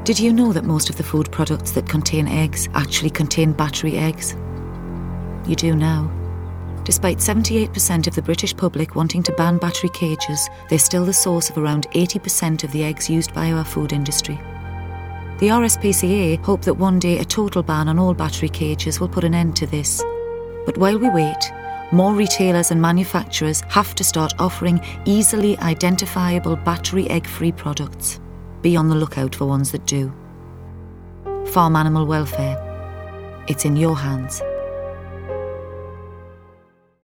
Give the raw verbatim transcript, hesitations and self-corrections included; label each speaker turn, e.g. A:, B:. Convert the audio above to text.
A: Did you know that most of the food products that contain eggs actually contain battery eggs? You do now. Despite seventy-eight percent of the British public wanting to ban battery cages, they're still the source of around eighty percent of the eggs used by our food industry. The R S P C A hope that one day a total ban on all battery cages will put an end to this. But while we wait, more retailers and manufacturers have to start offering easily identifiable battery egg-free products. Be on the lookout for ones that do. Farm animal welfare. It's in your hands.